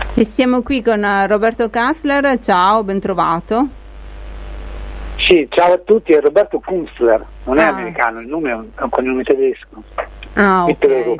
E siamo qui con Roberto Kunstler, ciao, ben trovato. Sì, ciao a tutti, è Roberto Kunstler, non è americano, il nome è un cognome tedesco. Ok,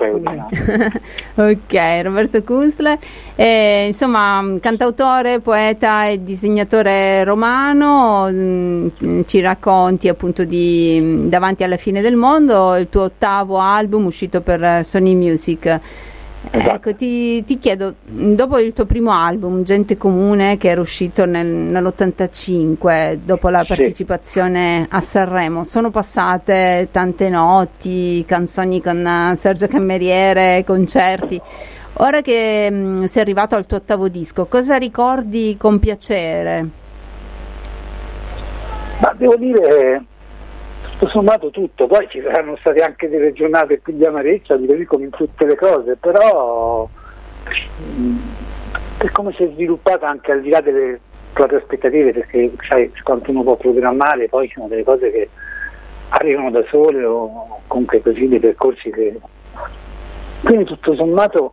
ok, Roberto Kunstler, insomma, cantautore, poeta e disegnatore romano, ci racconti appunto di Davanti alla fine del mondo, il tuo 8º album uscito per Sony Music. Esatto. Ecco, ti chiedo, dopo il tuo primo album, Gente Comune, che era uscito nell'85, dopo la partecipazione a Sanremo, sono passate tante notti, canzoni con Sergio Cameriere, concerti. Ora che sei arrivato al tuo 8º disco, cosa ricordi con piacere? Ma devo dire, tutto sommato tutto, poi ci saranno state anche delle giornate più di amarezza, di così come in tutte le cose, però è come si è sviluppata anche al di là delle proprie aspettative, perché sai, quanto uno può programmare, poi ci sono delle cose che arrivano da sole o comunque così, dei percorsi che... Quindi tutto sommato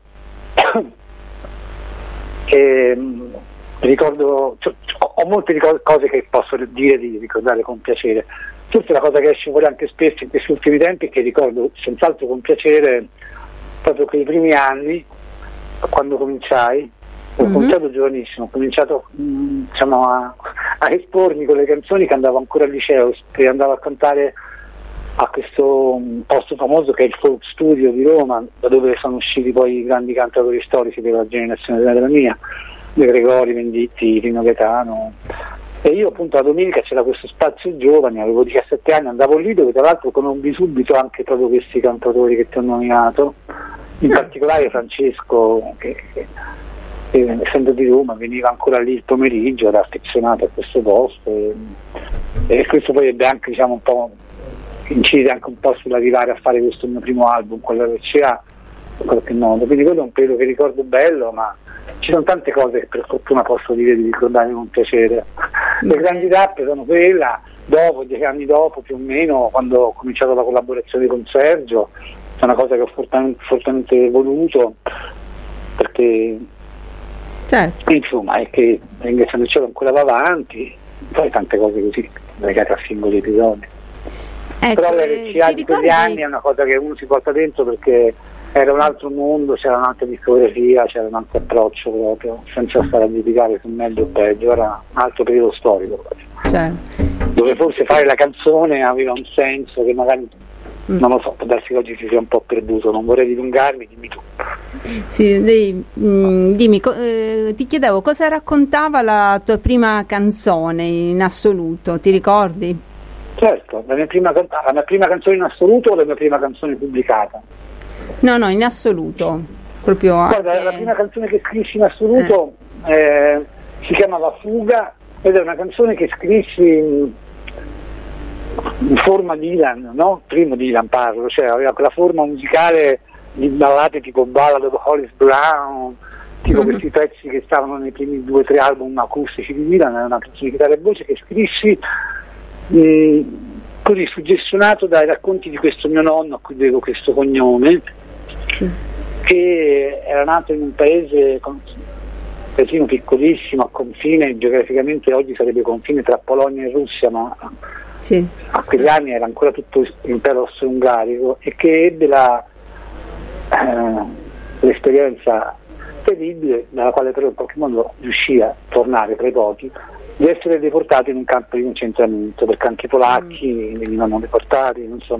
ricordo, ho molte cose che posso dire di ricordare con piacere. Forse la cosa che esce fuori anche spesso in questi ultimi tempi è che ricordo senz'altro con piacere proprio quei primi anni, quando cominciai. Ho cominciato giovanissimo, ho cominciato diciamo, a espormi con le canzoni che andavo ancora al liceo, che andavo a cantare a questo posto famoso che è il Folk Studio di Roma, da dove sono usciti poi i grandi cantatori storici della generazione della mia, De Gregori, Venditti, Rino Gaetano. E io appunto la domenica c'era questo spazio giovani, avevo 17 anni, andavo lì dove tra l'altro conobbi subito anche proprio questi cantatori che ti ho nominato, in particolare Francesco che essendo di Roma veniva ancora lì il pomeriggio, era affezionato a questo posto e questo poi ebbe anche diciamo un po' incide anche un po' sull'arrivare a fare questo mio primo album con la RCA in qualche modo, quindi quello è un periodo che ricordo bello, ma ci sono tante cose che per fortuna posso dire di ricordare con piacere. Le grandi tappe sono quella, dopo, 10 anni dopo più o meno, quando ho cominciato la collaborazione con Sergio, è una cosa che ho fortemente voluto, perché insomma è che ringraziando il cielo ancora va avanti, poi tante cose così legate a singoli episodi. Ecco, però l'RCA di quegli anni è una cosa che uno si porta dentro perché era un altro mondo, c'era un'altra discografia, c'era un altro approccio proprio, senza stare a giudicare su meglio o peggio, era un altro periodo storico dove forse fare la canzone aveva un senso che magari non lo so, può darsi che oggi si sia un po' perduto, non vorrei dilungarmi, dimmi tu. Sì, dimmi, ti chiedevo cosa raccontava la tua prima canzone in assoluto, ti ricordi? Certo, la mia prima canzone in assoluto o la mia prima canzone pubblicata? No, in assoluto. Proprio guarda, anche... la prima canzone che scrissi in assoluto si chiamava Fuga ed è una canzone che scrissi in forma Dylan, no? Primo Dylan parlo, cioè aveva quella forma musicale di ballate tipo Ballad of Hollis Brown, tipo questi pezzi che stavano nei primi 2 o 3 album acustici di Dylan, era una canzone di chitarra e voce che scrissi così suggestionato dai racconti di questo mio nonno a cui devo questo cognome, che era nato in un paesino piccolissimo a confine, geograficamente oggi sarebbe confine tra Polonia e Russia, ma a quegli anni era ancora tutto l'impero austro-ungarico, e che ebbe l'esperienza terribile, dalla quale però in qualche modo riuscì a tornare tra i pochi, di essere deportato in un campo di concentramento, perché anche i polacchi venivano deportati, non so.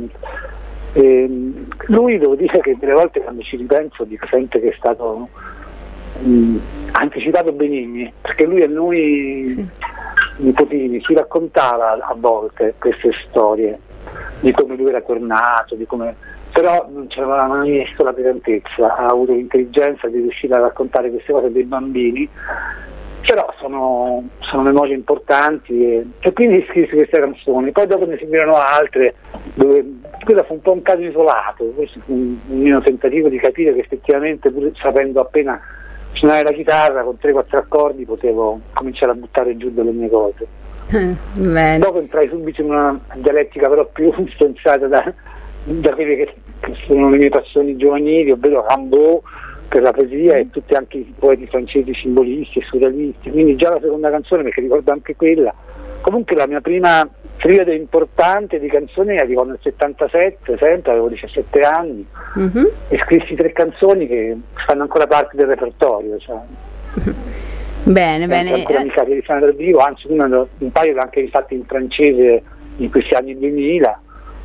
Lui, devo dire che delle volte quando ci ripenso dico sempre che è stato anticipato Benigni, perché lui a noi nipotini ci raccontava a volte queste storie di come lui era tornato, di come, però non c'aveva mai messo la pesantezza, ha avuto l'intelligenza di riuscire a raccontare queste cose dei bambini, però sono memorie importanti e quindi scrissi queste canzoni. Poi dopo ne seguirono altre dove quella fu un po' un caso isolato, questo fu un mio tentativo di capire che effettivamente, pur sapendo appena suonare la chitarra con 3-4 accordi, potevo cominciare a buttare giù delle mie cose. Dopo entrai subito in una dialettica però più influenzata da quelle che sono le mie passioni giovanili, ovvero Rimbaud, per la poesia, e tutti anche i poeti francesi simbolisti e surrealisti, quindi già la seconda canzone, perché ricordo anche quella. Comunque la mia prima periodo importante di canzoni arrivò nel 77, sempre, avevo 17 anni, e scrissi 3 canzoni che fanno ancora parte del repertorio. Cioè. Bene, bene. Ancora mica di suonare dal vivo, anzi un paio l'ho anche rifatte in francese in questi anni 2000.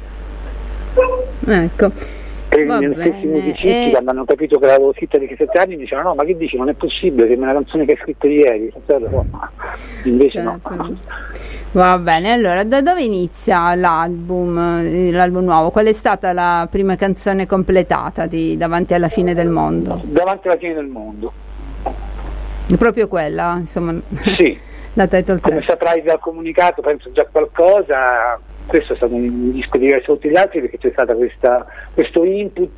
Ecco. E gli stessi musicisti, quando hanno capito che l'avevo scritta di 7 anni, mi dicevano: no, ma che dici, non è possibile, che è una canzone che hai scritto ieri. Invece certo. No. Va bene, allora da dove inizia l'album nuovo? Qual è stata la prima canzone completata di Davanti alla fine del mondo? Davanti alla fine del mondo. Proprio quella, insomma. Sì. La title track. Come saprai dal comunicato, penso già qualcosa. Questo è stato un disco diverso da tutti gli altri, perché c'è stato questo input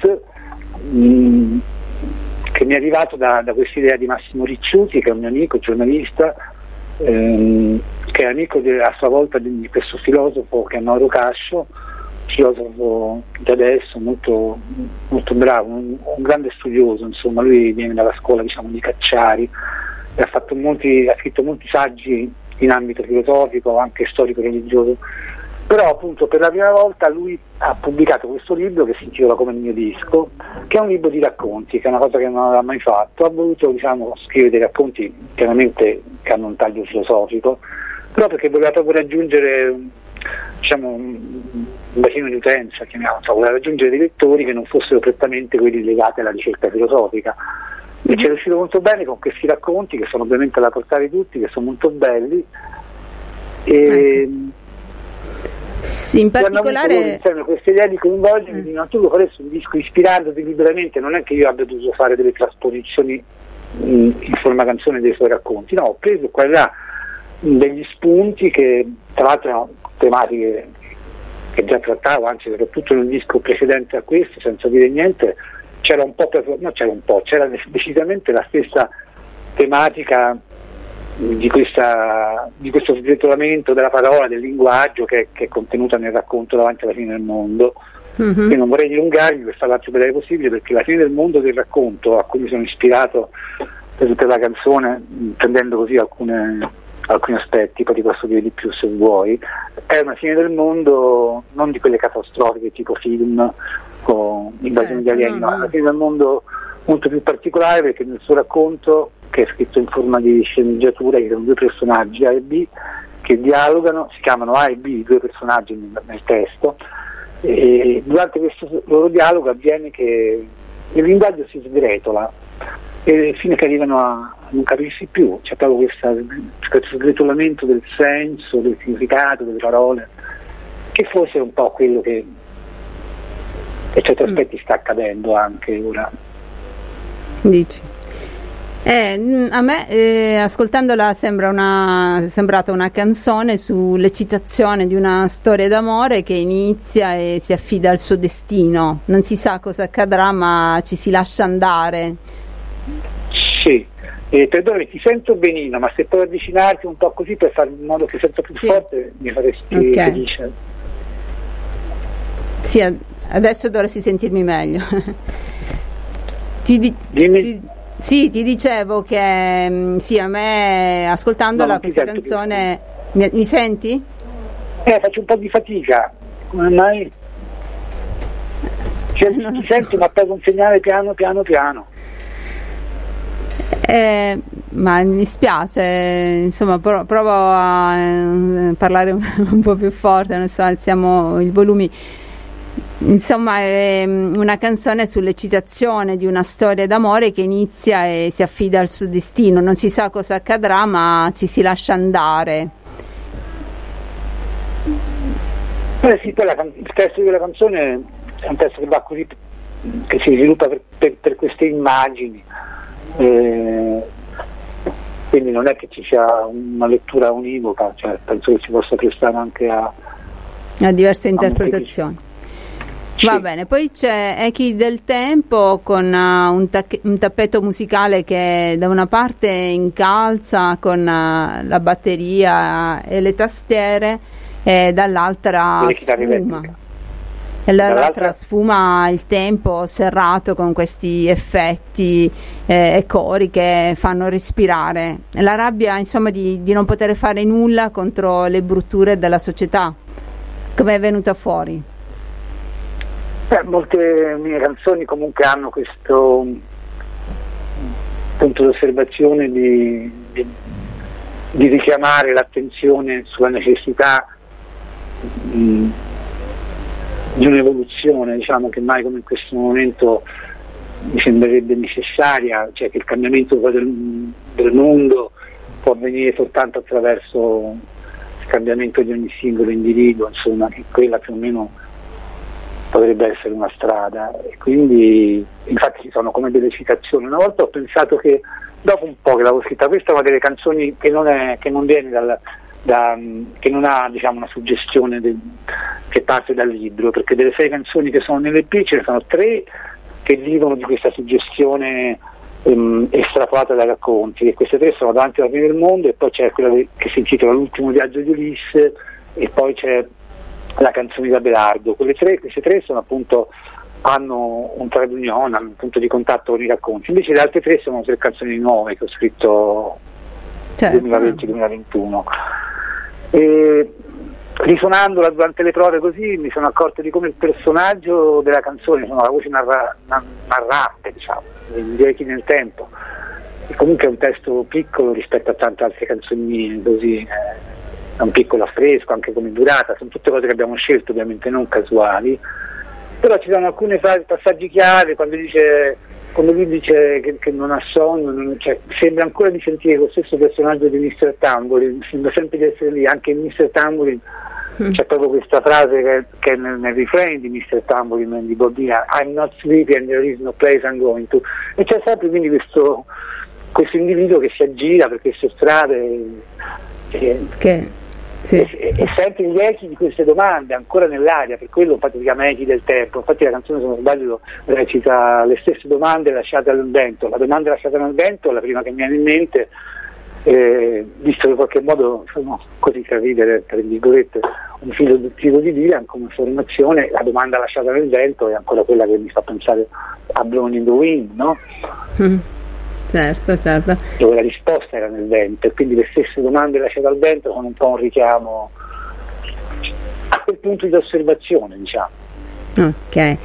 che mi è arrivato da questa idea di Massimo Ricciuti, che è un mio amico, giornalista, che è amico a sua volta di questo filosofo che è Mauro Cascio, filosofo di adesso molto, molto bravo, un grande studioso, insomma. Lui viene dalla scuola, diciamo, di Cacciari e ha scritto molti saggi in ambito filosofico, anche storico-religioso. Però appunto per la prima volta lui ha pubblicato questo libro che si intitola Come il mio disco, che è un libro di racconti, che è una cosa che non aveva mai fatto. Ha voluto, diciamo, scrivere dei racconti chiaramente che hanno un taglio filosofico, però perché voleva proprio raggiungere, diciamo, un bacino di utenza, voleva raggiungere dei lettori che non fossero prettamente quelli legati alla ricerca filosofica. E ci è riuscito molto bene con questi racconti, che sono ovviamente alla portata di tutti, che sono molto belli. E sì, in particolare questa idea di coinvolgere, di tu lo faresti un disco ispirandoti liberamente, non è che io abbia dovuto fare delle trasposizioni in forma canzone dei suoi racconti, no, ho preso qua e là degli spunti che tra l'altro erano tematiche che già trattavo, anzi soprattutto in un disco precedente a questo, senza dire niente, c'era decisamente la stessa tematica di questo sgretolamento della parola, del linguaggio che è contenuta nel racconto Davanti alla fine del mondo. Io non vorrei dilungarmi per farla più breve possibile, perché la fine del mondo del racconto, a cui mi sono ispirato per la canzone, prendendo così alcuni aspetti, poi ti posso dire di più se vuoi, è una fine del mondo non di quelle catastrofiche tipo film con invasioni di alieni, no, è una fine del mondo molto più particolare, perché nel suo racconto, che è scritto in forma di sceneggiatura, che sono 2 personaggi A e B che dialogano, si chiamano A e B, i 2 personaggi nel testo, e durante questo loro dialogo avviene che il linguaggio si sgretola e fino che arrivano a non capirsi più. C'è proprio questo sgretolamento del senso, del significato, delle parole, che forse è un po' quello che per certi aspetti sta accadendo anche ora. Dici? A me ascoltandola sembrata una canzone sull'eccitazione di una storia d'amore che inizia e si affida al suo destino. Non si sa cosa accadrà, ma ci si lascia andare. Sì, perdone, ti sento benino, ma se puoi avvicinarti un po' così per fare in modo che sento più forte, mi faresti felice. Sì, adesso dovresti sentirmi meglio. Sì, ti dicevo che sì, a me ascoltandola questa canzone mi senti? Faccio un po' di fatica, come mai? Ti sento, ma per un segnale piano. Ma mi spiace, insomma, provo a parlare un po' più forte, non so, alziamo i volumi. Insomma, è una canzone sull'eccitazione di una storia d'amore che inizia e si affida al suo destino. Non si sa cosa accadrà, ma ci si lascia andare. Sì, poi il testo della canzone è un testo che va così, che si sviluppa per queste immagini, quindi non è che ci sia una lettura univoca, cioè penso che si possa prestare anche a diverse interpretazioni. Sì. Va bene, poi c'è Echi del tempo con un tappeto musicale che da una parte incalza con la batteria e le tastiere e dall'altra sfuma. e l'altra sfuma il tempo serrato con questi effetti e cori che fanno respirare. La rabbia, insomma, di non poter fare nulla contro le brutture della società. Come è venuta fuori? Molte mie canzoni comunque hanno questo punto d'osservazione di richiamare l'attenzione sulla necessità di un'evoluzione, diciamo, che mai come in questo momento mi sembrerebbe necessaria, cioè che il cambiamento del mondo può avvenire soltanto attraverso il cambiamento di ogni singolo individuo, insomma, che quella più o meno potrebbe essere una strada. E quindi infatti ci sono come delle citazioni. Una volta ho pensato che dopo un po' che l'avevo scritta, questa è una delle canzoni che non viene che non ha, diciamo, una suggestione che parte dal libro, perché delle 6 canzoni che sono nell'EP ce ne sono 3 che vivono di questa suggestione estrapolata dai racconti, e queste 3 sono Davanti alla fine del mondo, e poi c'è quella che si intitola L'ultimo viaggio di Ulisse, e poi c'è la canzone di Abelardo. Queste 3 sono appunto, hanno un trade union, hanno un punto di contatto con i racconti, invece le altre 3 sono 3 canzoni nuove che ho scritto 2020-2021. E risuonandola durante le prove così mi sono accorto di come il personaggio della canzone, insomma, la voce narrante, diciamo, degli echi nel tempo, e comunque è un testo piccolo rispetto a tante altre canzoni mie, così è un piccolo affresco anche come durata, sono tutte cose che abbiamo scelto, ovviamente non casuali, però ci sono alcune passaggi chiave quando lui dice che non ha sonno, cioè, sembra ancora di sentire lo stesso personaggio di Mr. Tambourine, sembra sempre di essere lì, anche in Mr. Tambourine c'è proprio questa frase che è nel refrain di Mr. Tambourine di Bob Dylan: I'm not sleepy and there is no place I'm going to, e c'è sempre quindi questo individuo che si aggira per queste strade sì. E sente gli echi di queste domande ancora nell'aria, per quello infatti si chiama Echi del tempo. Infatti la canzone, se non sbaglio, recita le stesse domande lasciate nel vento. La domanda lasciata nel vento è la prima che mi viene in mente, visto che in qualche modo sono, così per ridere, tra virgolette, un filo adottivo di Dylan come formazione. La domanda lasciata nel vento è ancora quella che mi fa pensare a Blowing in the Wind, no? Certo. Dove la risposta era nel vento, e quindi le stesse domande lasciate al vento sono un po' un richiamo a quel punto di osservazione, diciamo. Ok.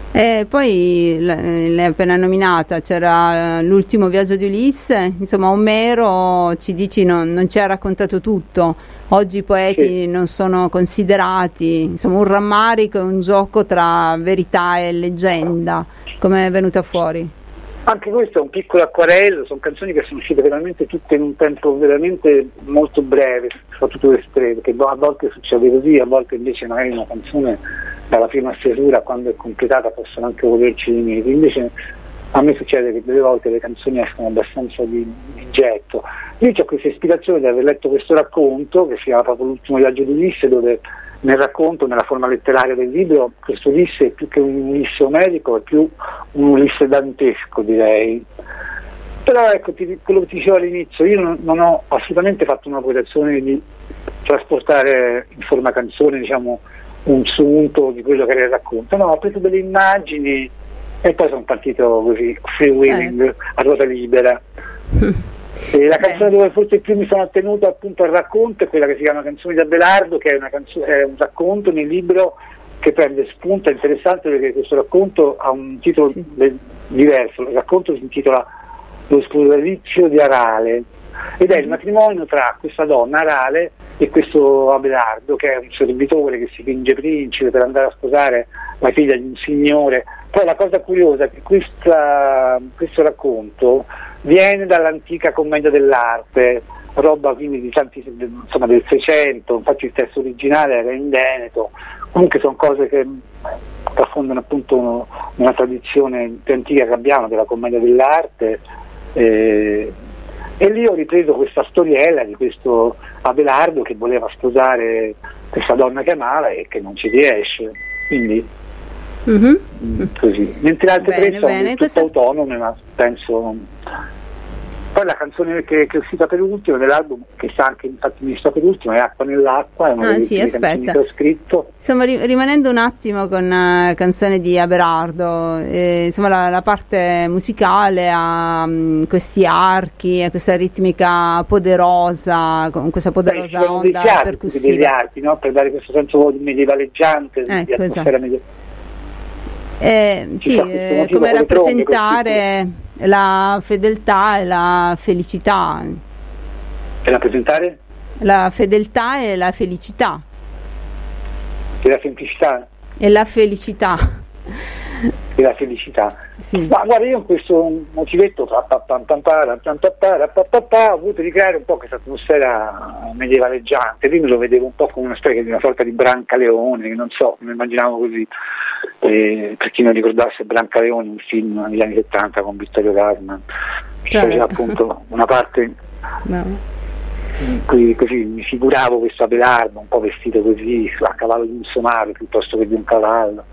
Poi l'hai appena nominata, c'era L'ultimo viaggio di Ulisse, insomma Omero, ci dici, non ci ha raccontato tutto. Oggi i poeti non sono considerati, insomma, un rammarico e un gioco tra verità e leggenda. Come è venuta fuori? Anche questo è un piccolo acquarello, sono canzoni che sono uscite veramente tutte in un tempo veramente molto breve, soprattutto queste 3, perché a volte succede così, a volte invece magari una canzone dalla prima stesura, quando è completata, possono anche volerci dei mesi. Invece a me succede che delle volte le canzoni escono abbastanza di getto. Io ho questa ispirazione di aver letto questo racconto che si chiama proprio L'ultimo viaggio di Ulisse, dove nel racconto, nella forma letteraria del libro, questo Ulisse è più che un Ulisse omerico, è più un Ulisse dantesco, direi. Però ecco, quello che ti dicevo all'inizio, io non ho assolutamente fatto una quotazione di trasportare in forma canzone, diciamo, un sunto di quello che era il racconto. No, ho preso delle immagini e poi sono partito così, freewheeling, a ruota libera. E la canzone dove forse più mi sono attenuto appunto al racconto è quella che si chiama Canzoni di Abelardo, che è un racconto nel libro che prende spunto. È interessante perché questo racconto ha un titolo diverso. Il racconto si intitola Lo sposalizio di Arale, ed è il matrimonio tra questa donna Arale e questo Abelardo, che è un servitore che si finge principe per andare a sposare la figlia di un signore. Poi la cosa curiosa è che questo racconto viene dall'antica commedia dell'arte, roba quindi di tanti, insomma, del 600, infatti il testo originale era in veneto. Comunque sono cose che affondano appunto una tradizione più antica che abbiamo della commedia dell'arte, e lì ho ripreso questa storiella di questo Abelardo che voleva sposare questa donna che amava e che non ci riesce, quindi così. Mentre le altre 3 sono tutte autonome, ma penso Poi la canzone che è uscita per ultimo dell'album, che sta anche infatti mi sta per ultimo, è Acqua nell'acqua, è una delle sì, canzoni che ho scritto. Stiamo rimanendo un attimo con canzone di Abelardo, insomma la parte musicale ha questi archi, questa ritmica poderosa, con questa poderosa onda percussiva. Degli archi, no? Per dare questo senso medievaleggiante, di atmosfera medievale. Sì, come rappresentare la fedeltà e la felicità. E rappresentare? La fedeltà e la felicità. E la semplicità? E la felicità. E la felicità. Sì. Ma guarda, io in questo motivetto ho avuto di creare un po' questa atmosfera medievaleggiante. Prima lo vedevo un po' come una specie di una sorta di Brancaleone, che non so, mi immaginavo così. Per chi non ricordasse Brancaleone, un film negli anni 70 con Vittorio Gassman, che faceva appunto una parte in cui così mi figuravo questo Abelardo un po' vestito così a cavallo di un somaro piuttosto che di un cavallo.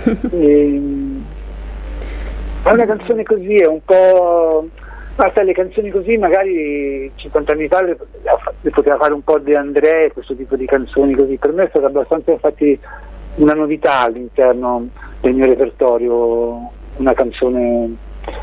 Ma una canzone così è un po', basta, le canzoni così magari 50 anni fa le poteva fare un po' De André, questo tipo di canzoni così. Per me è stata abbastanza infatti una novità all'interno del mio repertorio, una canzone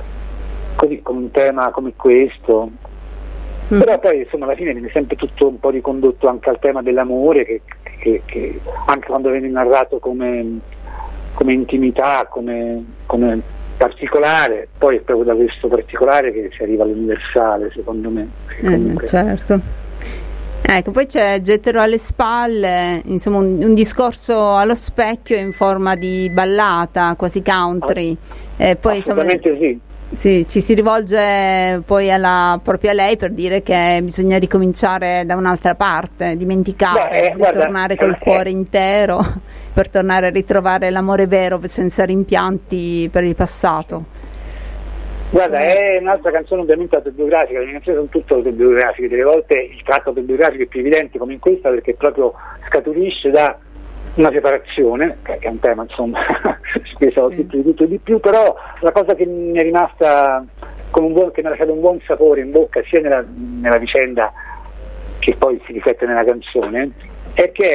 così con un tema come questo. Però poi insomma alla fine viene sempre tutto un po' ricondotto anche al tema dell'amore, che anche quando viene narrato come intimità, come particolare, poi è proprio da questo particolare che si arriva all'universale, secondo me. Certo. Ecco, poi c'è Getterò alle spalle, insomma un discorso allo specchio in forma di ballata, quasi country. Poi assolutamente insomma, sì. Sì, ci si rivolge poi proprio a lei per dire che bisogna ricominciare da un'altra parte, dimenticare, ritornare col cuore intero, per tornare a ritrovare l'amore vero senza rimpianti per il passato. Guarda, è un'altra canzone ovviamente autobiografica, le mie canzoni sono tutte autobiografiche, delle volte il tratto autobiografico è più evidente come in questa perché proprio scaturisce da una separazione, che è un tema insomma su cui ho scritto di tutto e di più, però la cosa che mi è rimasta che mi ha lasciato un buon sapore in bocca sia nella vicenda che poi si riflette nella canzone è che è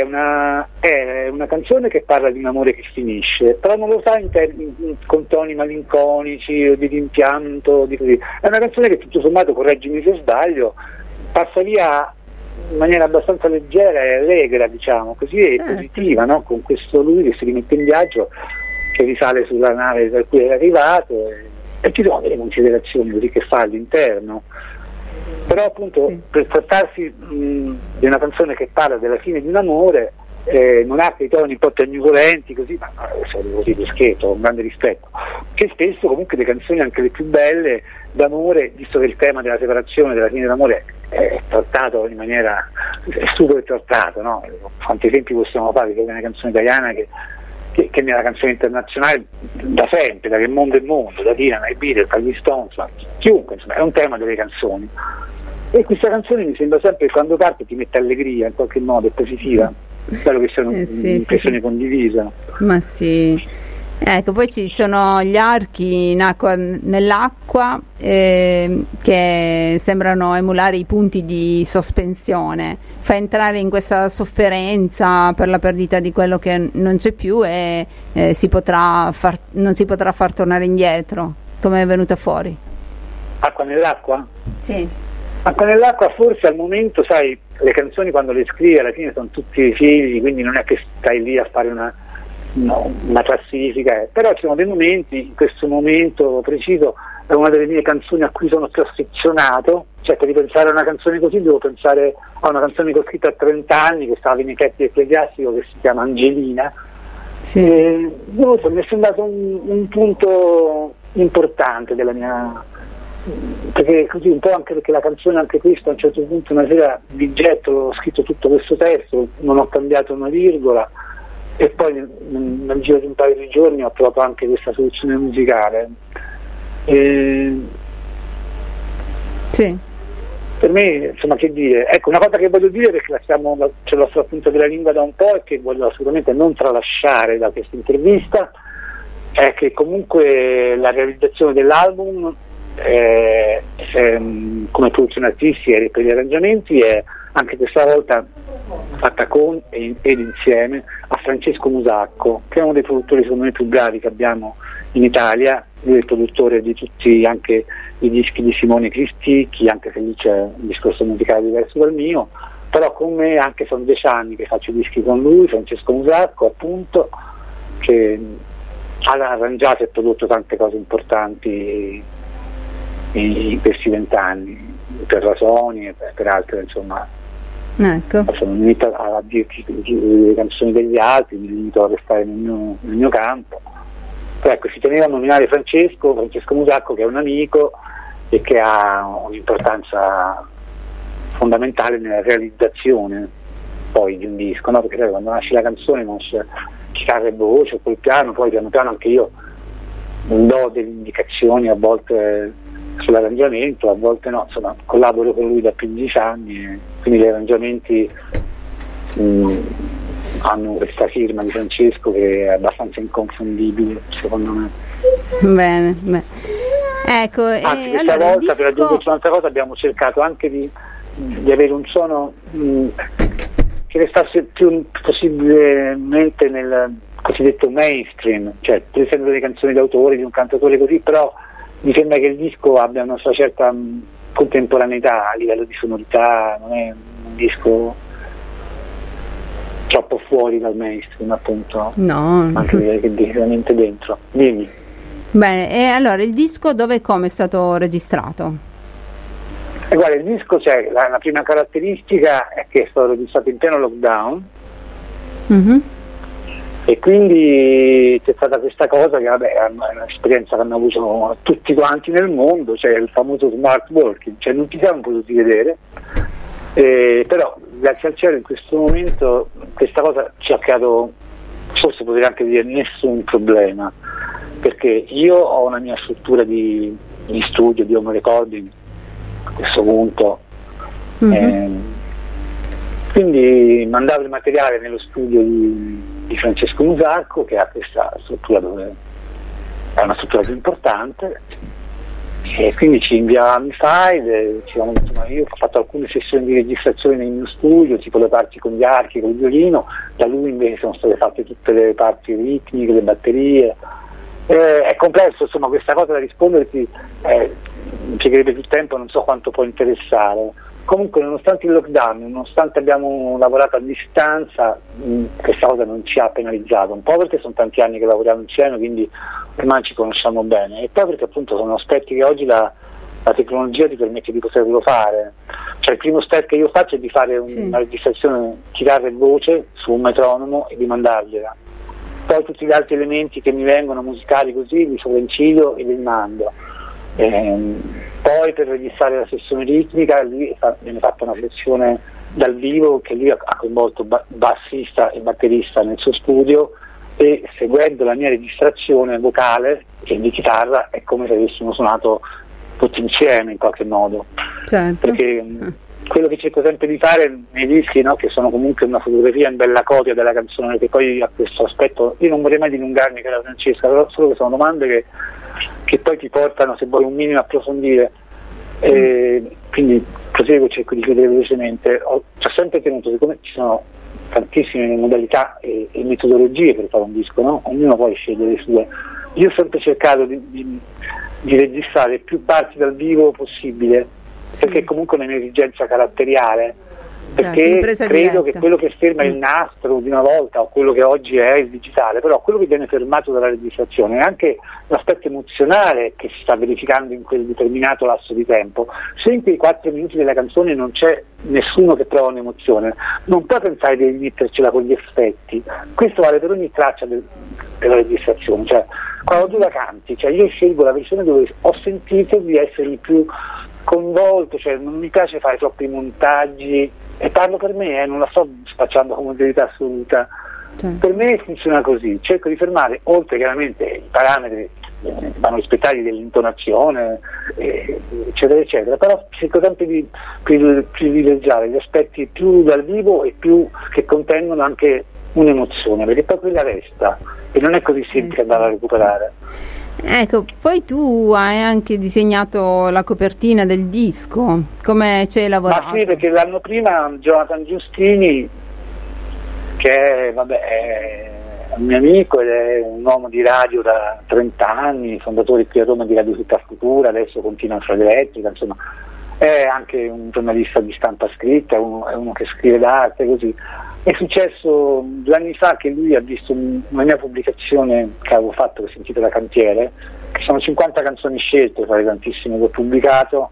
una canzone che parla di un amore che finisce, però non lo fa con toni malinconici o di rimpianto, di così. È una canzone che tutto sommato, correggimi se sbaglio, passa via in maniera abbastanza leggera e allegra, diciamo così, e positiva, no? Con questo lui che si rimette in viaggio, che risale sulla nave da cui era arrivato e ci sono delle considerazioni così che fa all'interno. Però appunto per trattarsi di una canzone che parla della fine di un amore, non ha quei toni un po' tegnucolenti così, ma sono così di scherzo, con grande rispetto, che spesso comunque le canzoni anche le più belle d'amore, visto che il tema della separazione, della fine dell'amore è trattato in maniera super trattato, no? Quanti esempi possiamo fare di una canzone italiana che nella canzone internazionale da sempre, da Che mondo è mondo, da Dylan ai Beatles, agli Stones, chiunque, insomma, è un tema delle canzoni. E questa canzone mi sembra sempre che quando parte ti mette allegria, in qualche modo, è positiva. Spero che sia un'impressione condivisa. Ma sì. Ecco, poi ci sono gli archi nell'acqua che sembrano emulare i punti di sospensione, fa entrare in questa sofferenza per la perdita di quello che non c'è più e non si potrà far tornare indietro, come è venuta fuori. Acqua nell'acqua? Sì. Acqua nell'acqua forse al momento, sai, le canzoni quando le scrivi alla fine sono tutti figli, quindi non è che stai lì a fare una classifica, però ci sono dei momenti, in questo momento preciso è una delle mie canzoni a cui sono più affezionato, cioè per ripensare a una canzone così devo pensare a una canzone che ho scritto a 30 anni che stava in Ecletti Ecclesiastico, che si chiama Angelina. Mi è sembrato un punto importante della mia, perché così un po' anche perché la canzone, anche questa, a un certo punto una sera di getto ho scritto tutto questo testo, non ho cambiato una virgola e poi nel giro di un paio di giorni ho trovato anche questa soluzione musicale. Sì. Per me, insomma, che dire, ecco, una cosa che voglio dire, perché ce l'ho sulla punta della lingua da un po' e che voglio assolutamente non tralasciare da questa intervista, è che comunque la realizzazione dell'album come produzione artistica e per gli arrangiamenti è anche questa volta fatta con ed insieme a Francesco Musacco, che è uno dei produttori secondo me più bravi che abbiamo in Italia. Lui è il produttore di tutti anche i dischi di Simone Cristicchi, anche se lì c'è un discorso musicale diverso dal mio, però con me anche sono 10 anni che faccio dischi con lui, Francesco Musacco appunto, che ha arrangiato e prodotto tante cose importanti in questi 20 anni, per la Sony e per altre, insomma. Ecco. Sono limito a dirti le canzoni degli altri, mi limito a restare nel mio campo. Però ecco, si teneva a nominare Francesco Musacco, che è un amico e che ha un'importanza fondamentale nella realizzazione poi di un disco, no? Perché quando nasce la canzone non c'è chitarra e voce, col piano, poi piano piano anche io do delle indicazioni a volte sull'arrangiamento, a volte no, insomma collaboro con lui da più di 10 anni e quindi gli arrangiamenti hanno questa firma di Francesco che è abbastanza inconfondibile secondo me. Bene. Ecco, anche questa allora, volta per aggiungere un'altra cosa abbiamo cercato anche di avere un suono che restasse più possibilmente nel cosiddetto mainstream, cioè presentando delle canzoni d'autore di un cantatore così, però mi sembra che il disco abbia una sua certa contemporaneità a livello di sonorità, non è un disco troppo fuori dal mainstream, appunto. No. Anche che veramente dentro. Dimmi. Bene, e allora il disco dove e come è stato registrato? Guarda, il disco c'è, la prima caratteristica è che è stato registrato in pieno lockdown. Mm-hmm. E quindi c'è stata questa cosa che vabbè è un'esperienza che hanno avuto tutti quanti nel mondo, cioè il famoso smart working, cioè non ci siamo potuti vedere, però grazie al cielo in questo momento questa cosa ci ha creato, forse potrei anche dire, nessun problema, perché io ho una mia struttura di studio, di home recording a questo punto. Quindi mandavo il materiale nello studio di Francesco Musacco, che ha questa struttura dove è una struttura più importante, e quindi ci inviavamo i file, insomma, io ho fatto alcune sessioni di registrazione nel mio studio, tipo le parti con gli archi, con il violino, da lui invece sono state fatte tutte le parti ritmiche, le batterie. È complesso, insomma, questa cosa da risponderti impiegherebbe più tempo, non so quanto può interessare. Comunque, nonostante il lockdown, nonostante abbiamo lavorato a distanza, questa cosa non ci ha penalizzato, un po' perché sono tanti anni che lavoriamo insieme, quindi ormai ci conosciamo bene, e poi perché appunto sono aspetti che oggi la tecnologia ti permette di poterlo fare. Cioè il primo step che io faccio è di fare una registrazione chitarra e voce su un metronomo e di mandargliela. Poi tutti gli altri elementi che mi vengono musicali così li sovrincido e li mando. Poi per registrare la sessione ritmica lì viene fatta una sessione dal vivo che lui ha coinvolto bassista e batterista nel suo studio, e seguendo la mia registrazione vocale e di chitarra è come se avessimo suonato tutti insieme in qualche modo. Certo. Perché quello che cerco sempre di fare nei dischi, no, che sono comunque una fotografia in bella copia della canzone, che poi ha questo aspetto, io non vorrei mai dilungarmi con la Francesca, però solo che sono domande che poi ti portano, se vuoi un minimo approfondire, quindi proseguo, cerco di chiudere velocemente. Ci ho sempre tenuto, siccome ci sono tantissime modalità e metodologie per fare un disco, no? Ognuno poi sceglie le sue. Io ho sempre cercato di registrare più parti dal vivo possibile, perché comunque è un'esigenza caratteriale, perché credo che quello che ferma il nastro di una volta, o quello che oggi è il digitale, però quello che viene fermato dalla registrazione è anche l'aspetto emozionale che si sta verificando in quel determinato lasso di tempo. Se in quei 4 minuti della canzone non c'è nessuno che prova un'emozione, non puoi pensare di mettercela con gli effetti. Questo vale per ogni traccia della registrazione, cioè quando tu la canti, cioè io scelgo la versione dove ho sentito di essere il più coinvolto, cioè non mi piace fare troppi montaggi, e parlo per me, non la sto spacciando come verità assoluta. Per me funziona così, cerco di fermare, oltre chiaramente i parametri vanno rispettati dell'intonazione, eccetera eccetera, però cerco sempre di privilegiare gli aspetti più dal vivo e più che contengono anche un'emozione, perché poi quella resta e non è così semplice andare a recuperare. Ecco, poi tu hai anche disegnato la copertina del disco, come ci hai lavorato? Ma sì, perché l'anno prima Jonathan Giustini, che è un mio amico ed è un uomo di radio da 30 anni, fondatore qui a Roma di Radio Tutta Futura, adesso continua in Frade Elettrica, insomma è anche un giornalista di stampa scritta, è uno che scrive d'arte, così. È successo 2 anni fa che lui ha visto una mia pubblicazione che avevo fatto, che si intitola Cantiere, che sono 50 canzoni scelte tra le tantissime che ho pubblicato,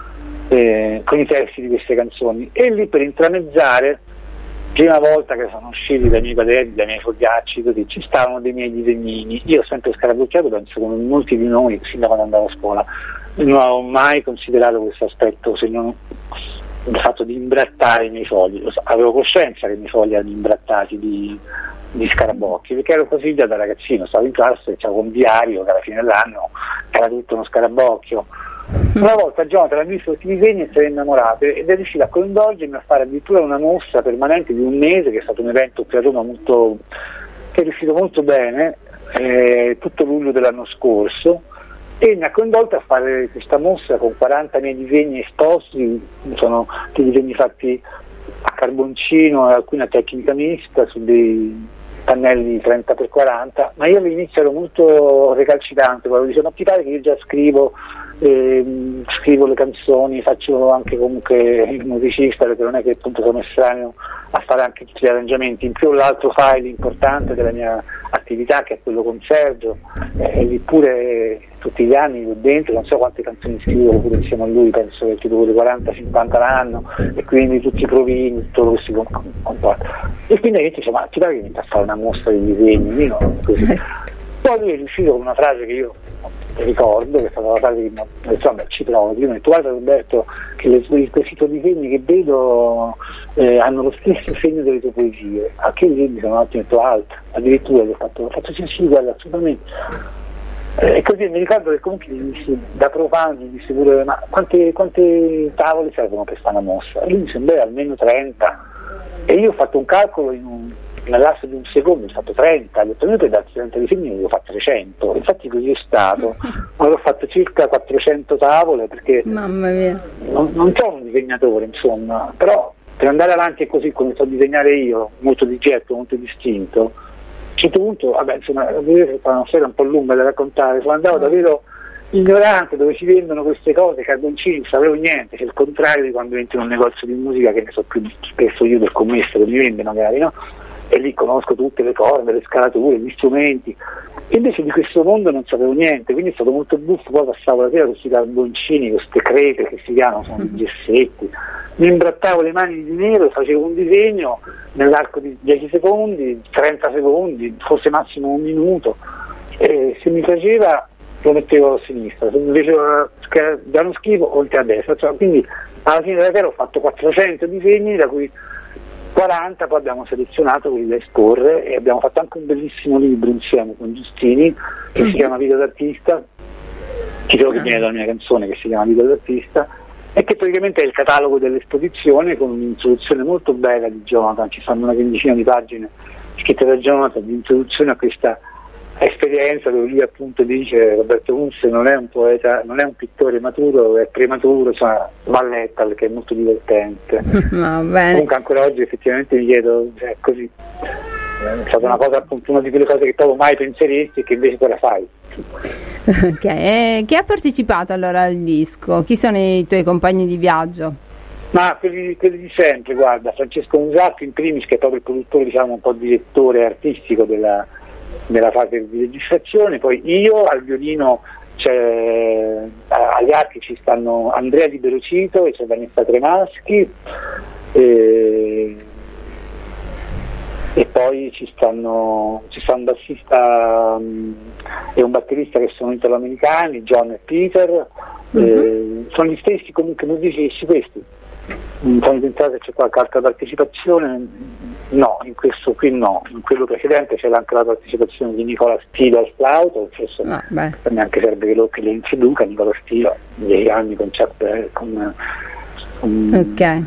con i testi di queste canzoni, e lì per intramezzare, prima volta che sono usciti dai miei quaderni, dai miei fogliacci, così, ci stavano dei miei disegnini. Io ho sempre scarabocchiato, penso come molti di noi, sin da quando andavo a scuola, non avevo mai considerato questo aspetto, se non il fatto di imbrattare i miei fogli. Avevo coscienza che i miei fogli erano imbrattati di scarabocchi, perché ero così già da ragazzino, stavo in classe, c'avevo un diario che alla fine dell'anno era tutto uno scarabocchio. Una volta Jonathan ha visto questi disegni e si è innamorato ed è riuscito a coinvolgermi a fare addirittura una mostra permanente di 1 mese, che è stato un evento qui a Roma che è riuscito molto bene, tutto luglio dell'anno scorso, e mi ha coinvolto a fare questa mostra con 40 miei disegni esposti. Sono dei disegni fatti a carboncino e alcuna tecnica mista su dei pannelli 30x40, ma io all'inizio ero molto recalcitrante, quando dicevo: ma ti pare che io già scrivo le canzoni, faccio anche comunque il musicista, perché non è che appunto sono estraneo a fare anche tutti gli arrangiamenti, in più l'altro file importante della mia attività, che è quello con Sergio, e lì pure tutti gli anni lì dentro, non so quante canzoni scrivo pure insieme a lui, penso che tipo le 40-50 l'anno, e quindi tutti i provini, tutto quello che si comporta. E quindi io dicevo: ma ti pare che inizia a fare una mostra di disegni? Io, così. Poi lui è riuscito con una frase che io ricordo, che è stata la frase che mi ha detto: vabbè, ci provo. Io mi ho detto: guarda Roberto, che questi tuoi disegni che vedo hanno lo stesso segno delle tue poesie. A che disegni sono un attimo alto, addirittura gli ho fatto sì, guarda, assolutamente. E così mi ricordo che comunque da profano gli dissi pure: ma quante tavole servono per fare una mostra? E lui mi sembra almeno 30, e io ho fatto un calcolo nell'arco di un secondo, ho fatto 30, ho detto: io per darti 30 disegni ne devo fare 300, infatti così è stato. Allora ho fatto circa 400 tavole, perché mamma mia, non sono un disegnatore, insomma, però per andare avanti così come so disegnare io, molto di getto, molto distinto, a un certo punto, vabbè, insomma, è una storia un po' lunga da raccontare, sono andato davvero ignorante, dove si vendono queste cose, carboncini, non sapevo niente, c'è il contrario di quando entri in un negozio di musica, che ne so più spesso io del commesso che mi vende magari, no? E lì conosco tutte le corde, le scalature, gli strumenti, e invece di questo mondo non sapevo niente, quindi è stato molto buffo. Poi passavo la sera con questi carboncini, queste crepe che si chiamano, sono gessetti, mi imbrattavo le mani di nero e facevo un disegno nell'arco di 10 secondi, 30 secondi, forse massimo 1 minuto, e se mi piaceva lo mettevo a sinistra, se mi piaceva da uno schifo o a destra, cioè, quindi alla fine della sera ho fatto 400 disegni, da cui 40 poi abbiamo selezionato quelli da esporre, e abbiamo fatto anche un bellissimo libro insieme con Giustini che si chiama Vita d'artista, titolo che viene dalla mia canzone, che si chiama Vita d'artista, e che praticamente è il catalogo dell'esposizione, con un'introduzione molto bella di Jonathan. Ci stanno una quindicina di pagine scritte da Jonathan di introduzione a questa esperienza, dove lui appunto dice: Roberto Kunze non è un poeta, non è un pittore maturo, è prematuro, insomma, va letta perché è molto divertente. Comunque ancora oggi effettivamente mi chiedo, è così, è stata una cosa, appunto, una di quelle cose che proprio mai penseresti e che invece poi la fai. Ok, chi ha partecipato allora al disco? Chi sono i tuoi compagni di viaggio? Ma quelli di sempre, guarda, Francesco Musacchi in primis, che è proprio il produttore, diciamo un po' direttore artistico della fase di registrazione, poi io al violino, agli archi ci stanno Andrea Liberocito e c'è Vanessa Tremaschi, e poi ci sta un bassista e un batterista che sono italo-americani, John e Peter, sono gli stessi comunque musicisti questi. Sono pensato che c'è qualche altra partecipazione, no, in questo qui no, in quello precedente c'era anche la partecipazione di Nicola Stilo al flauto, forse neanche serve che le introduca. Nicola Stilo, 10 anni con Chuck Berry, ok,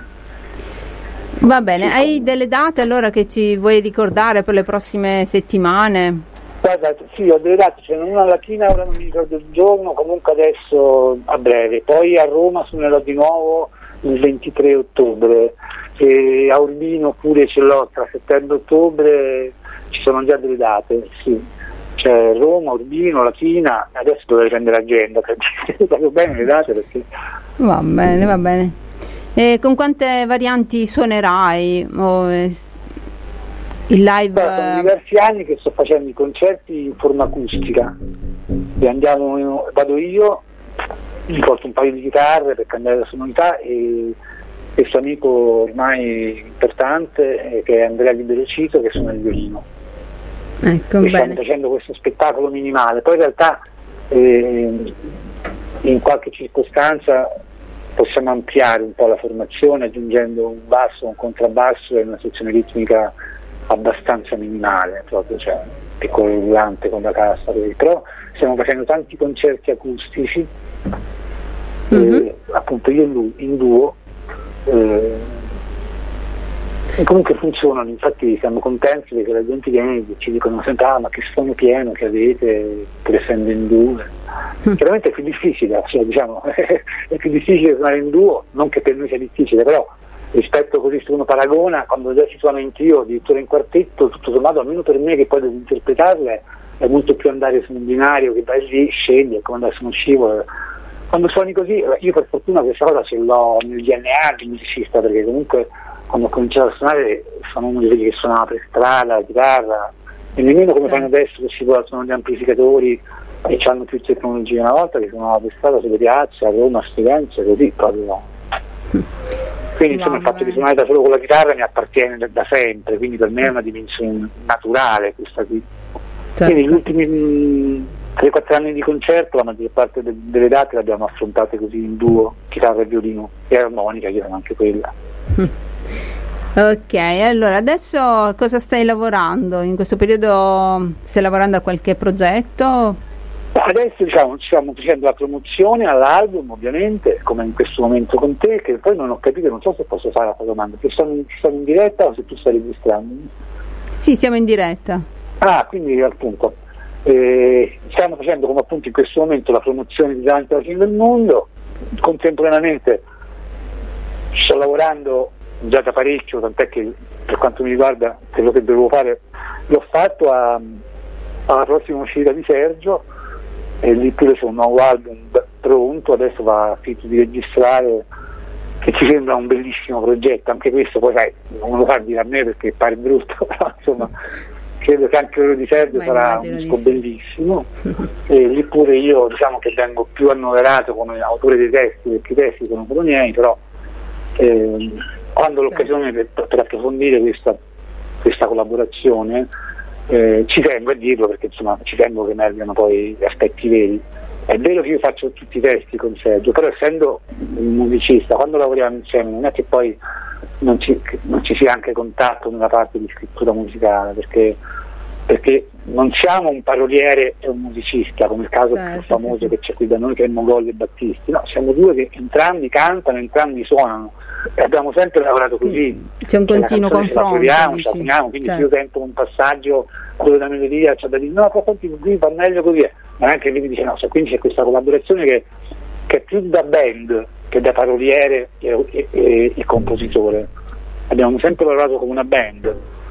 va bene. Hai delle date allora che ci vuoi ricordare per le prossime settimane? Guarda, sì, ho delle date, c'è una a Latina, ora non mi ricordo il giorno, comunque adesso a breve, poi a Roma suonerò di nuovo il 23 ottobre, e a Urbino pure ce l'ho tra settembre e ottobre, ci sono già delle date, sì, c'è Roma, Urbino, Latina, adesso dovrei prendere l'agenda per dire proprio bene le date perché... Va bene, va bene. E con quante varianti suonerai? Il live? Sono diversi anni che sto facendo i concerti in forma acustica e vado io, mi porto un paio di chitarre per cambiare la sonorità e questo amico ormai importante che è Andrea Liberocito che suona il violino. Ecco, e stiamo facendo questo spettacolo minimale, poi in realtà in qualche circostanza possiamo ampliare un po' la formazione aggiungendo un basso, un contrabbasso e una sezione ritmica abbastanza minimale, proprio, cioè piccolo rullante con la cassa, però stiamo facendo tanti concerti acustici, appunto io e lui in duo, e comunque funzionano, infatti siamo contenti perché la gente viene e ci dicono sempre ma che suono pieno che avete, pur essendo in duo. Chiaramente è più difficile, cioè, diciamo, è più difficile suonare in duo, non che per noi sia difficile, però rispetto così se uno paragona, quando già si suona in trio, addirittura in quartetto, tutto sommato, almeno per me che poi devo interpretarle, è molto più andare su un binario che vai lì, scegli, è come andare su uno scivolo. Quando suoni così, io per fortuna questa cosa ce l'ho nel DNA di musicista, perché comunque quando ho cominciato a suonare sono uno di quelli che suonava per strada, la chitarra, e nemmeno come fanno adesso che si suonano gli amplificatori e hanno più tecnologia. Una volta che suonava per strada sulle piazze, a Roma, a Firenze, così proprio. Quindi insomma il fatto di suonare da solo con la chitarra mi appartiene da sempre, quindi per me è una dimensione naturale questa qui. Certo. Quindi gli ultimi 3-4 anni di concerto la maggior parte delle date le abbiamo affrontate così in duo, chitarra e violino e armonica, che erano anche quella. Ok, allora adesso cosa stai lavorando? In questo periodo stai lavorando a qualche progetto? Adesso diciamo ci stiamo facendo la promozione all'album, ovviamente, come in questo momento con te, che poi non ho capito, non so se posso fare la tua domanda, se sono in diretta o se tu stai registrando? Sì, siamo in diretta. Ah, quindi appunto stiamo facendo come appunto in questo momento la promozione di Davanti alla fine del mondo, contemporaneamente sto lavorando già da parecchio, tant'è che per quanto mi riguarda quello che dovevo fare l'ho fatto alla prossima uscita di Sergio, e lì pure c'è un nuovo album pronto, adesso va a finire di registrare, che ci sembra un bellissimo progetto, anche questo poi sai, non lo fa dire a me perché pare brutto, però insomma credo che anche quello di Sergio sarà un disco bellissimo e lì pure io diciamo che vengo più annoverato come autore dei testi, perché i testi sono solo miei, però quando l'occasione per approfondire questa collaborazione ci tengo a dirlo, perché insomma ci tengo che emergano poi gli aspetti veri. È vero che io faccio tutti i testi con Sergio, però essendo un musicista, quando lavoriamo insieme non è che poi non ci sia anche contatto nella parte di scrittura musicale, perché non siamo un paroliere e un musicista, come il caso più famoso che c'è qui da noi, che è Mogolli e Battisti. No, siamo due che entrambi cantano, entrambi suonano, e abbiamo sempre lavorato così. C'è un continuo confronto, ci affiniamo, quindi se io sento un passaggio, quello della melodia, c'è da dire no, però qui va meglio così, ma anche lui mi dice no, quindi c'è questa collaborazione che è più da band che da paroliere e compositore. Abbiamo sempre lavorato come una band.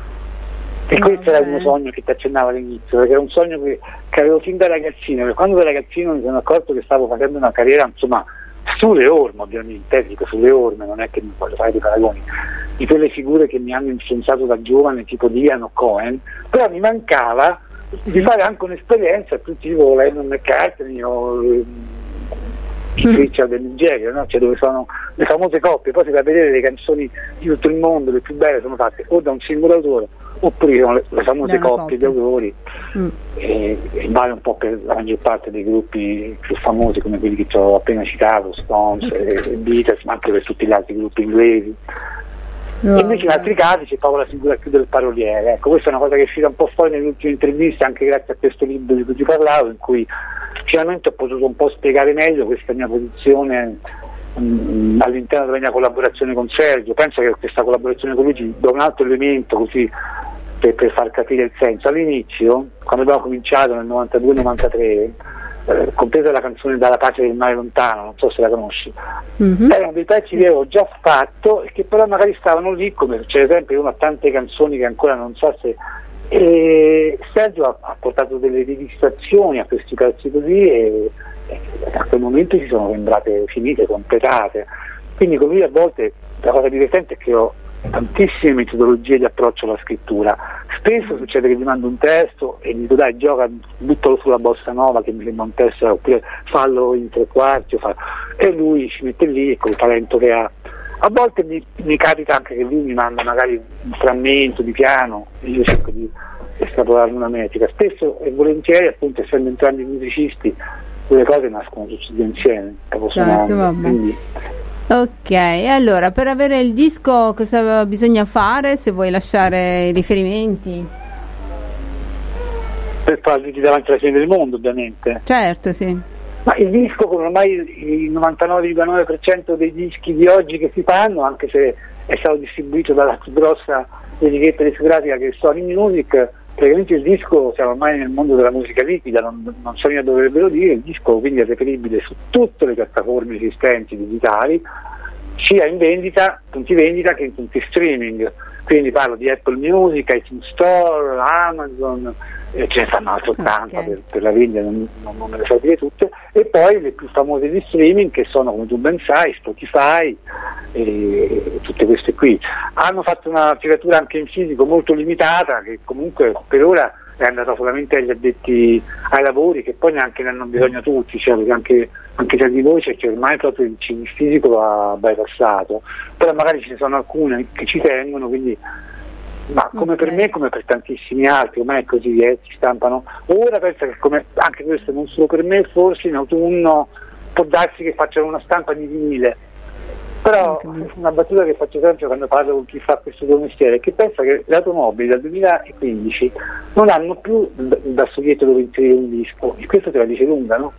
E questo era il mio sogno che ti accennavo all'inizio, perché era un sogno che avevo fin da ragazzino, perché quando da ragazzino mi sono accorto che stavo facendo una carriera, insomma, sulle orme ovviamente, dico sulle orme, non è che mi voglio fare dei paragoni, di quelle figure che mi hanno influenzato da giovane, tipo Dylan o Cohen, però mi mancava di fare anche un'esperienza più tipo Lennon McCartney o Richard e Mick Jagger, no? Cioè dove sono le famose coppie, poi si va a vedere le canzoni di tutto il mondo, le più belle sono fatte o da un singolo autore oppure sono le famose coppie di autori e vale un po' per la maggior parte dei gruppi più famosi come quelli che ti ho appena citato, Stones, Beatles, ma anche per tutti gli altri gruppi inglesi. E invece in altri casi c'è proprio la figura più del paroliere. Ecco, questa è una cosa che è uscita un po' fuori nelle ultime interviste, anche grazie a questo libro di cui ti parlavo, in cui finalmente ho potuto un po' spiegare meglio questa mia posizione all'interno della mia collaborazione con Sergio. Penso che questa collaborazione con lui ci dà un altro elemento così per far capire il senso. All'inizio, quando abbiamo cominciato nel 92-93, compresa la canzone Dalla pace del mare lontano, non so se la conosci, erano dei pezzi che avevo già fatto e che però magari stavano lì, come succede sempre, uno ha tante canzoni che ancora non so se... E Sergio ha portato delle registrazioni a questi pezzi così e a quel momento ci sono sembrate finite, completate. Quindi con lui a volte la cosa divertente è che ho tantissime metodologie di approccio alla scrittura. Spesso succede che gli mando un testo e gli dico dai gioca, buttalo sulla bossa nova che mi sembra un testo, oppure fallo in 3/4 e lui ci mette lì col talento che ha. A volte mi capita anche che lui mi manda magari un frammento di piano e io cerco di estrapolare una metrica. Spesso e volentieri, appunto, essendo entrambi musicisti, quelle cose nascono tutte insieme. Quindi... Ok, allora per avere il disco cosa bisogna fare, se vuoi lasciare i riferimenti? Per farli davanti alla fine del mondo, ovviamente. Certo, sì. Ma il disco, come ormai il 99,9% dei dischi di oggi che si fanno, anche se è stato distribuito dalla più grossa etichetta discografica che è Sony Music, praticamente il disco, siamo ormai nel mondo della musica liquida, non so mica dovrebbero dire, il disco quindi è reperibile su tutte le piattaforme esistenti digitali, sia in vendita, punti vendita, che in punti streaming. Quindi parlo di Apple Music, iTunes Store, Amazon, ce ne stanno altrettanta per la vendita, non me le so dire tutte, e poi le più famose di streaming che sono, come tu ben sai, Spotify e tutte queste qui. Hanno fatto una tiratura anche in fisico molto limitata, che comunque per ora è andata solamente agli addetti ai lavori, che poi neanche ne hanno bisogno tutti, cioè perché anche tra di voi c'è chi ormai proprio il CD fisico lo ha bypassato, però magari ci sono alcune che ci tengono, quindi ma come per me, come per tantissimi altri, ormai è così, si stampano. Ora penso che come anche questo non solo per me, forse in autunno può darsi che facciano una stampa di vinile. Però una battuta che faccio sempre quando parlo con chi fa questo tuo mestiere è che pensa che le automobili dal 2015 non hanno più il bassoietto dove inserire un disco, e questo te la dice lunga, no?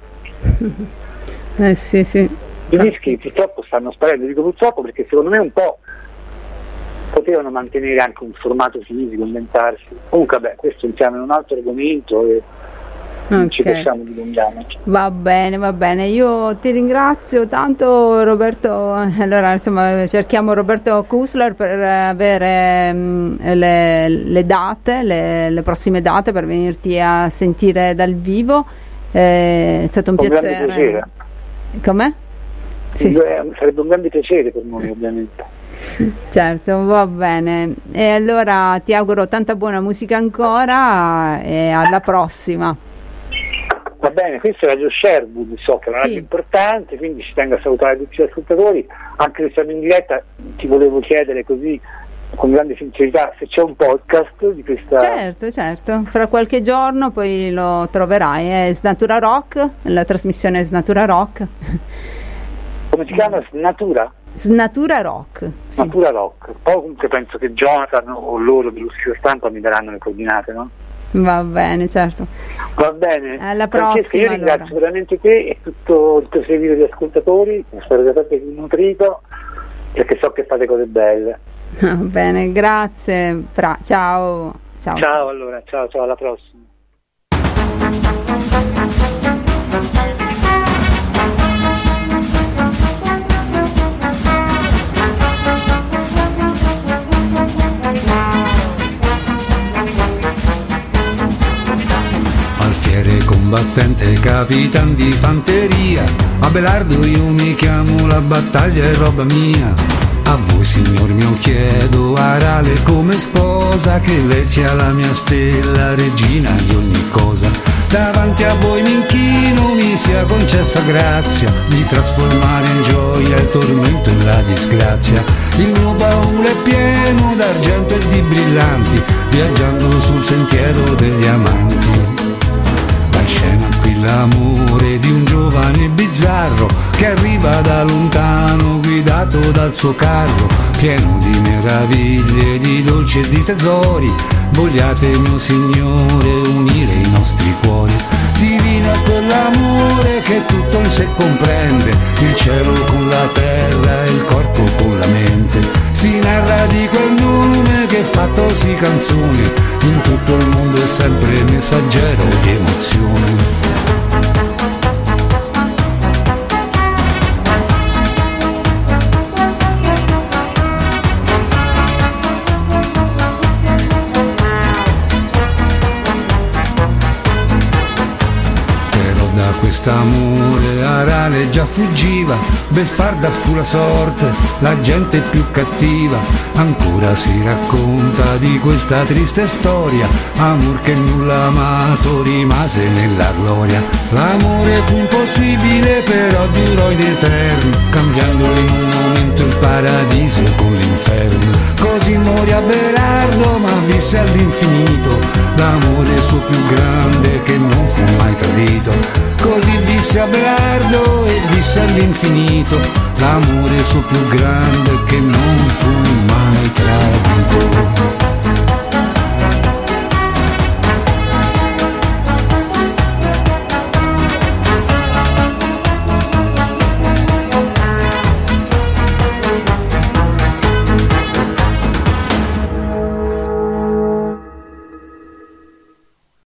Sì. I dischi purtroppo stanno sparendo, dico purtroppo perché secondo me un po' potevano mantenere anche un formato fisico, inventarsi. Comunque vabbè, questo entriamo in un altro argomento e non ci possiamo dilungare. Va bene, io ti ringrazio tanto Roberto. Allora insomma cerchiamo Roberto Kusler per avere le date, le prossime date per venirti a sentire dal vivo. È stato un piacere. Com'è? Sì. Sarebbe un grande piacere per noi, ovviamente. Certo, va bene. E allora ti auguro tanta buona musica ancora e alla prossima. Va bene, questo è Radio Sherwood, so che è una radio importante, quindi ci tengo a salutare tutti gli ascoltatori, anche se siamo in diretta ti volevo chiedere così con grande sincerità se c'è un podcast di questa... Certo, fra qualche giorno poi lo troverai, è Snatura Rock, la trasmissione è Snatura Rock. Come si chiama? Snatura Rock. Sì. Snatura Rock. Poi comunque penso che Jonathan o loro dell'ufficio stampa mi daranno le coordinate, no? Va bene, certo. Va bene. Alla prossima. Io ringrazio veramente te e tutto il tuo seguito di ascoltatori, spero che abbiate nutrito perché so che fate cose belle. Va bene, grazie. Ciao. Ciao allora, ciao, alla prossima. Alfiere combattente, capitan di fanteria, Abelardo io mi chiamo, la battaglia è roba mia. A voi signor mio chiedo, Arale come sposa, che lei sia la mia stella, regina di ogni cosa. Davanti a voi mi inchino, mi sia concessa grazia di trasformare in gioia il tormento e la disgrazia. Il mio baule è pieno d'argento e di brillanti, viaggiando sul sentiero degli amanti. Va in scena qui l'amore di un giovane bizzarro che arriva da lontano guidato dal suo carro, pieno di meraviglie, di dolci e di tesori. Vogliate mio Signore unire i nostri cuori. Divino è quell'amore che tutto in sé comprende, il cielo con la terra e il corpo con la mente. Si narra di quel nome che fattosi canzoni, in tutto il mondo è sempre messaggero di emozioni. Quest'amore Arale già fuggiva, beffarda fu la sorte, la gente più cattiva, ancora si racconta di questa triste storia, amor che nulla amato rimase nella gloria. L'amore fu impossibile però durò in eterno, cambiando in un momento il paradiso con l'inferno. Così morì Abelardo ma visse all'infinito, l'amore suo più grande che non fu mai tradito. Così visse Abelardo e visse all'infinito, l'amore suo più grande che non fu mai tradito.